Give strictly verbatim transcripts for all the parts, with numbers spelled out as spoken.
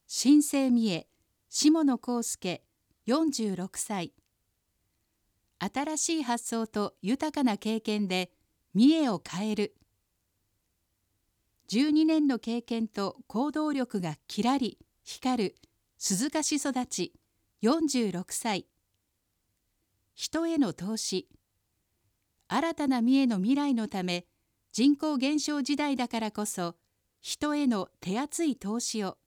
新生三重、下野康介、よんじゅうろくさい。新しい発想と豊かな経験で三重を変える。じゅうにねんの経験と行動力がきらり光る鈴鹿市育ち、よんじゅうろくさい。人への投資。新たな三重の未来のため、人口減少時代だからこそ、人への手厚い投資を。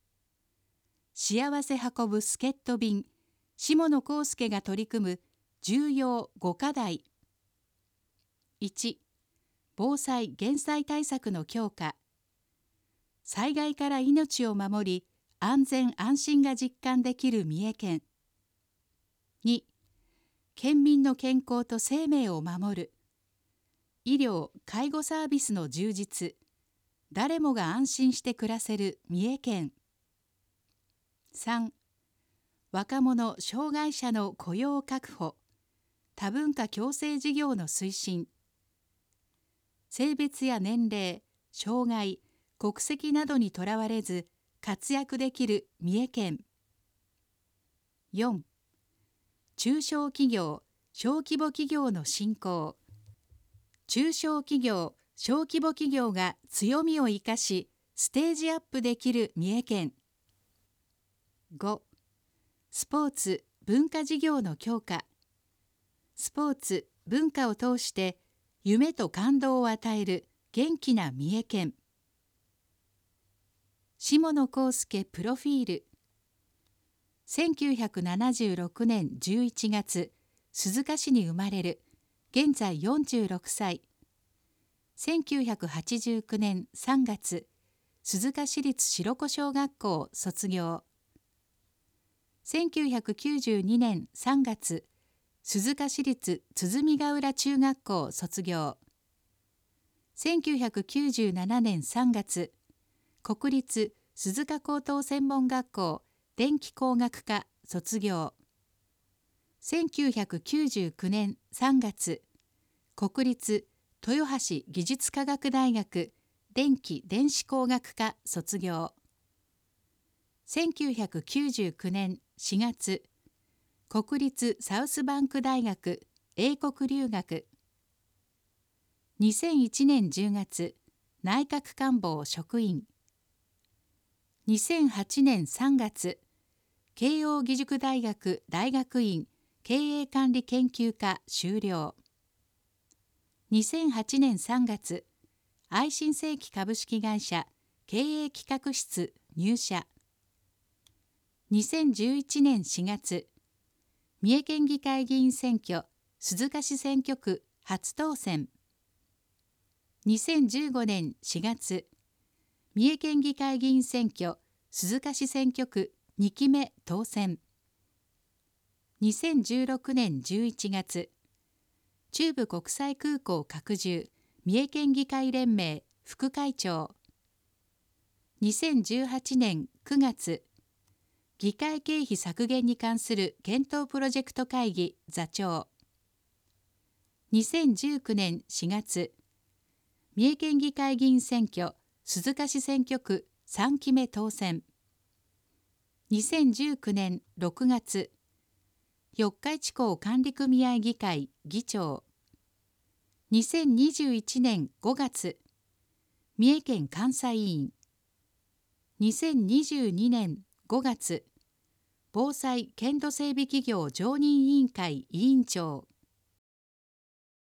幸せ運ぶ助っ人便、下野康介が取り組む重要ご課題。いち、防災・減災対策の強化。災害から命を守り、安全・安心が実感できる三重県。に、県民の健康と生命を守る。医療・介護サービスの充実。誰もが安心して暮らせる三重県。さん、若者・障害者の雇用確保。多文化共生事業の推進。性別や年齢、障害、国籍などにとらわれず活躍できる三重県。よん、中小企業・小規模企業の振興。中小企業・小規模企業が強みを生かしステージアップできる三重県。ご、スポーツ・文化事業の強化。スポーツ・文化を通して夢と感動を与える元気な三重県。下野康介プロフィール。せんきゅうひゃくななじゅうろくねんじゅういちがつ、鈴鹿市に生まれる。現在よんじゅうろくさい。せんきゅうひゃくはちじゅうきゅうねんさんがつ、鈴鹿市立白子小学校卒業。せんきゅうひゃくきゅうじゅうにねんさんがつ、鈴鹿市立鼓ヶ浦中学校卒業。せんきゅうひゃくきゅうじゅうななねんさんがつ、国立鈴鹿高等専門学校電気工学科卒業。せんきゅうひゃくきゅうじゅうきゅうねんさんがつ、国立豊橋技術科学大学電気電子工学科卒業。せんきゅうひゃくきゅうじゅうきゅうねんしがつ、国立サウスバンク大学英国留学。にせんいちねんじゅうがつ、内閣官房職員。にせんはちねんさんがつ、慶應義塾大学大学院経営管理研究科修了。にせんはちねんさんがつ、愛新世紀株式会社経営企画室入社。にせんじゅういちねんしがつ、三重県議会議員選挙鈴鹿市選挙区初当選。にせんじゅうごねんしがつ、三重県議会議員選挙鈴鹿市選挙区にきめ当選。にせんじゅうろくねんじゅういちがつ、中部国際空港拡充三重県議会連盟副会長。にせんじゅうはちねんくがつ、議会経費削減に関する検討プロジェクト会議座長。にせんじゅうきゅうねんしがつ、三重県議会議員選挙鈴鹿市選挙区さんきめ当選。にせんじゅうきゅうねんろくがつ、四日市港管理組合議会議長。にせんにじゅういちねんごがつ、三重県監査委員。にせんにじゅうにねんごがつ、防災・県土整備企業常任委員会委員長。